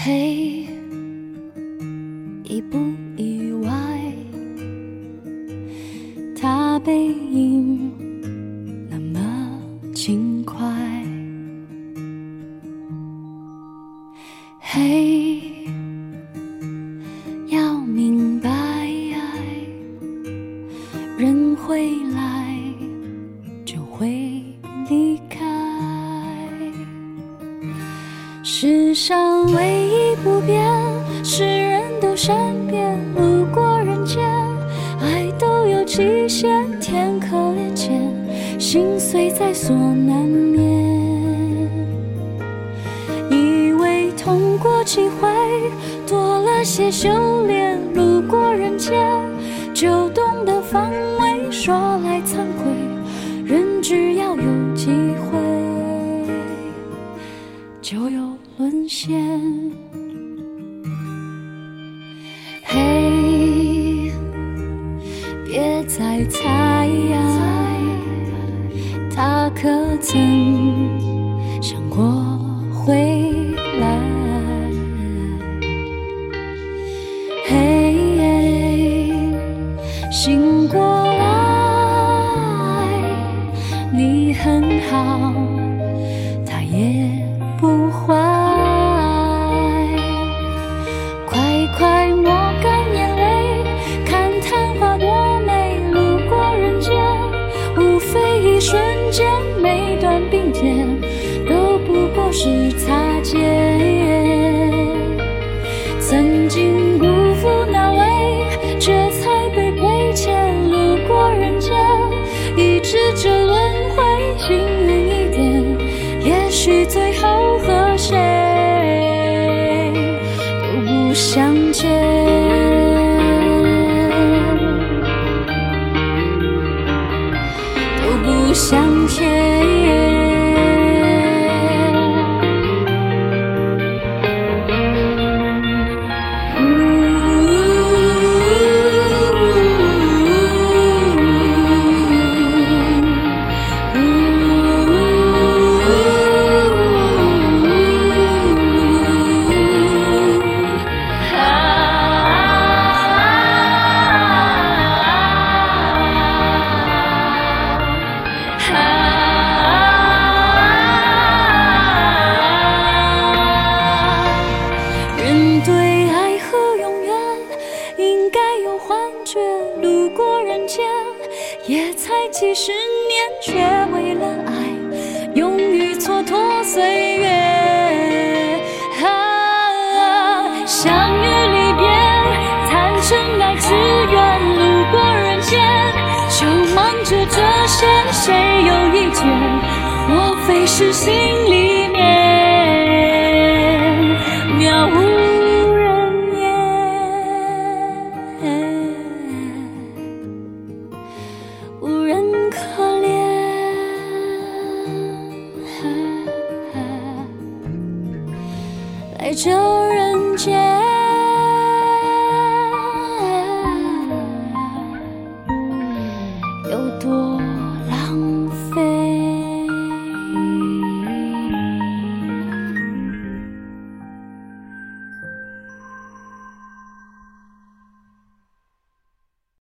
嘿，意不意外？他背影那么轻快。嘿，要明白，人会来就会离开。世上唯一不变是人都善变，路过人间，爱都有极限，天可怜见，心碎在所难免。以为痛过几回，多了些修炼，路过人间就懂得防卫，说来惭愧，人只要有机会就有沦陷。嘿，别再猜，他可曾想过回来？嘿，醒过来，你很好，他也不坏。快快抹干眼泪，看昙花多美，路过人间，无非一瞬间，每段并肩都不过是擦肩。曾经辜负那位，这才被亏欠，路过人间，一直这轮回，幸运一点，也许最后和谁都不相见，都不相见。人对爱和永远应该有幻觉，路过人间也才几十年，却为了爱勇于蹉跎岁月。相遇离别谈真爱只愿，路过人间就忙着这些，谁有意见？莫非是心里面渺无人烟，无人可怜，来这人间。